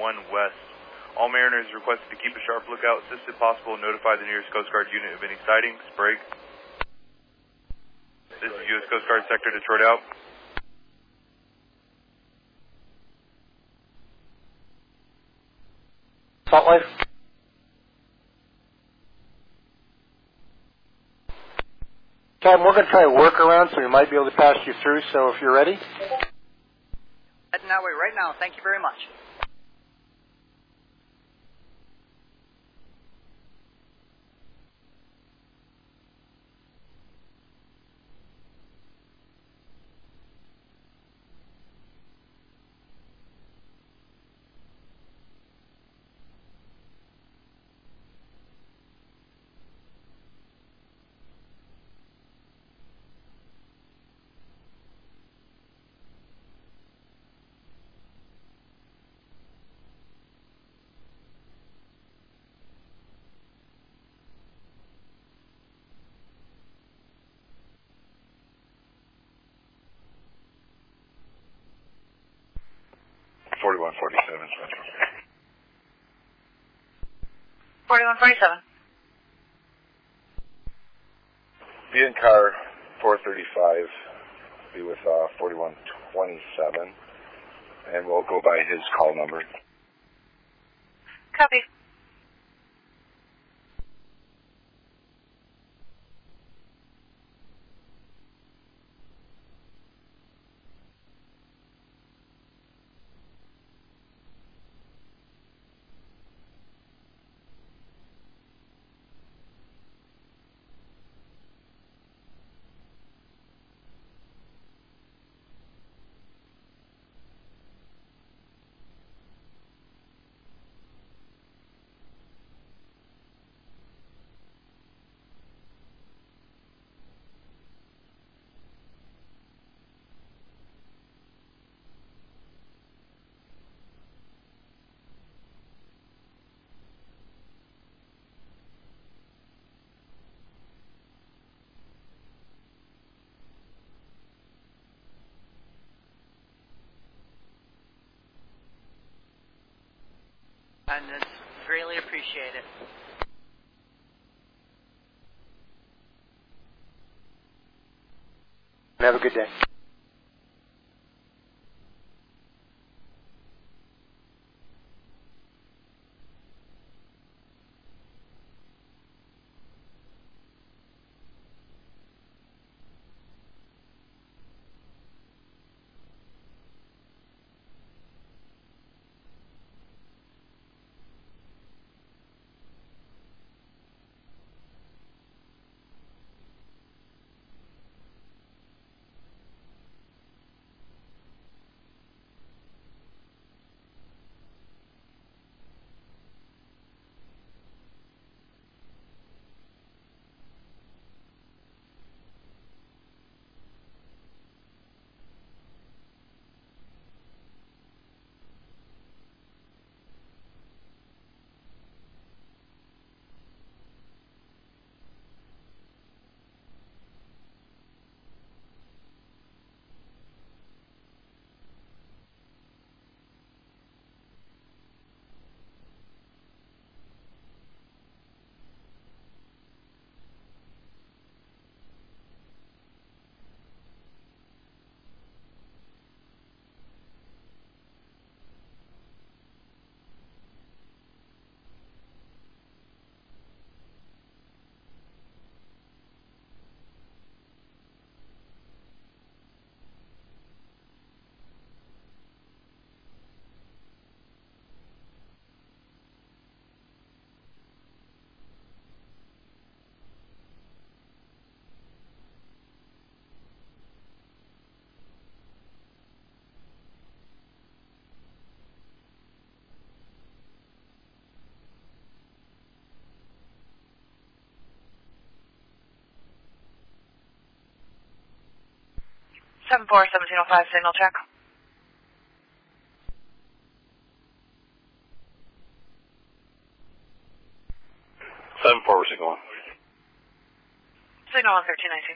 west. All mariners requested to keep a sharp lookout. Assist if possible, notify the nearest Coast Guard unit of any sightings. Break. This is U.S. Coast Guard Sector Detroit out. Salt Life. Captain, we're going to try a workaround, so we might be able to pass you through, so if you're ready. Heading that way right now. Thank you very much. Central. 4147. Be in car 435. Be with 4127. And we'll go by his call number. Copy. And it's greatly appreciated. Have a good day. Seven four 1705 signal check. Signal 1. Signal 11319.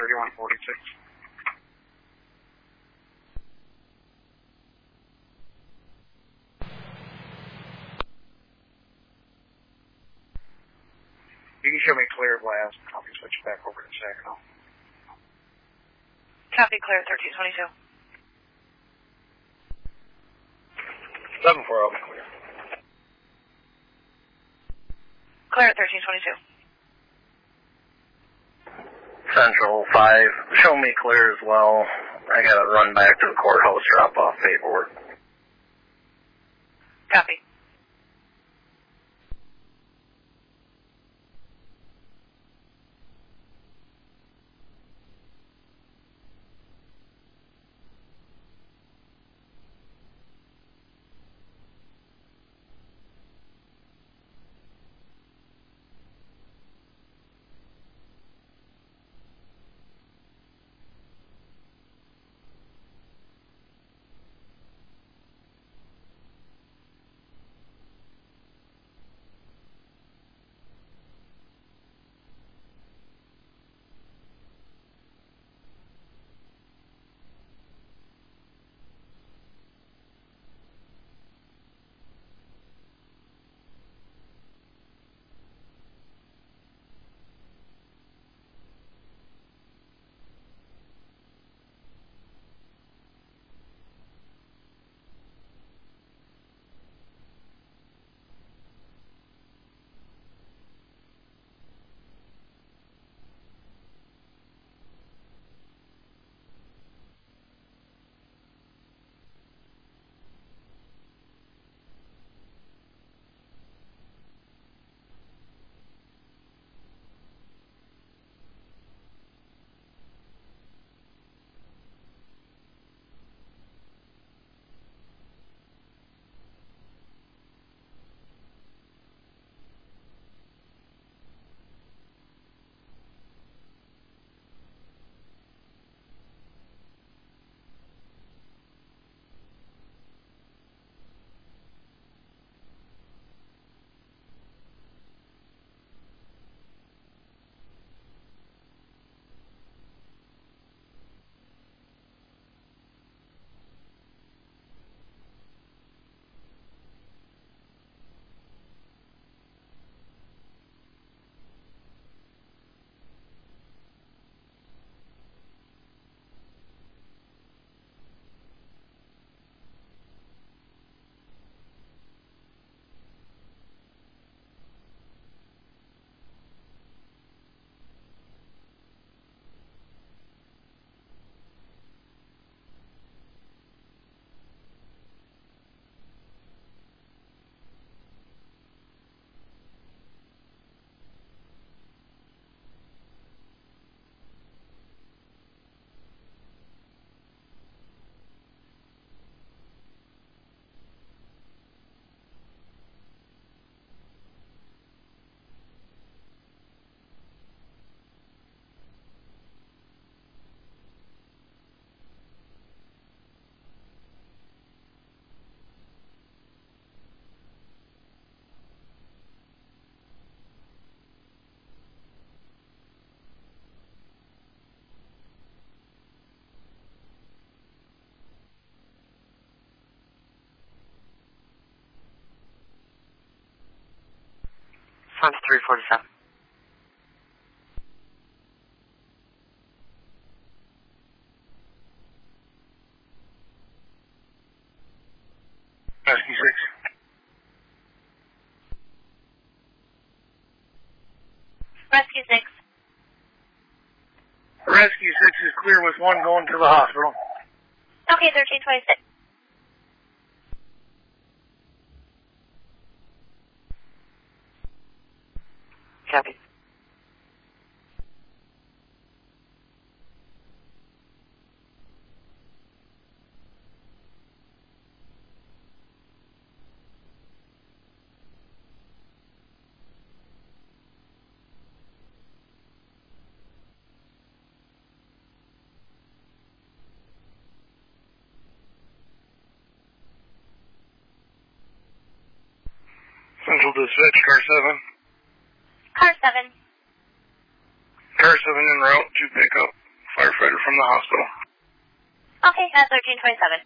3146. You can show me clear at last. I'll be switching back over to Saginaw. Copy, clear 1322. 7-4, I'll be clear. Clear at 1322. Central 5, show me clear as well. I gotta run back to the courthouse, drop off paperwork. Copy. Front 347. Rescue 6. Rescue 6. Rescue 6 is clear with 1 going to the hospital. Okay, 1326. Copy. Central Dispatch, Car 7. Car 7. Car 7 en route to pick up firefighter from the hospital. Okay, 1327.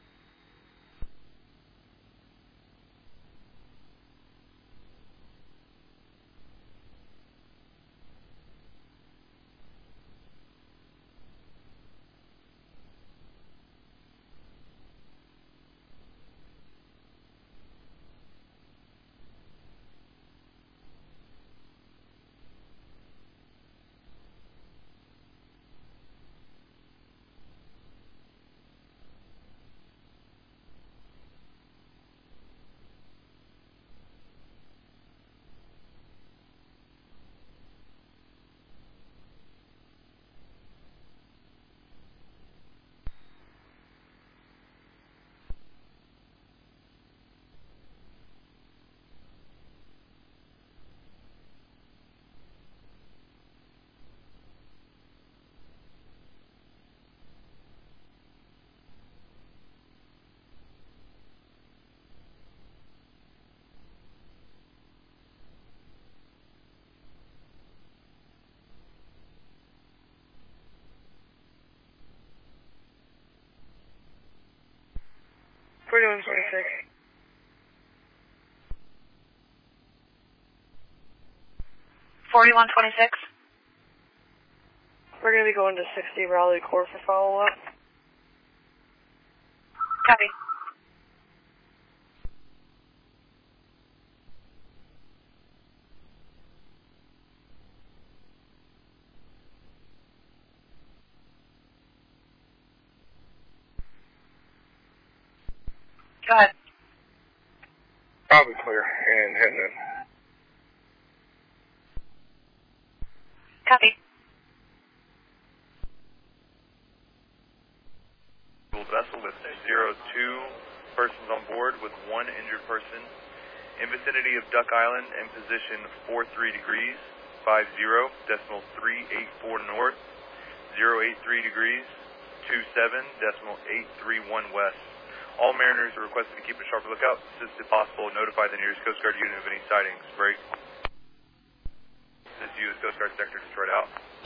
Forty-one 26. 4126. We're going to be going to 60 Raleigh Court for follow-up. Copy. Go ahead. Probably clear and heading in. Copy. Vessel with 02 persons on board with 1 injured person in vicinity of Duck Island in position 43 degrees, 50.384 north, 083 degrees, 27.831 west. All mariners are requested to keep a sharp lookout. Assist if possible, notify the nearest Coast Guard unit of any sightings. Break. This is U.S. Coast Guard Sector Detroit out.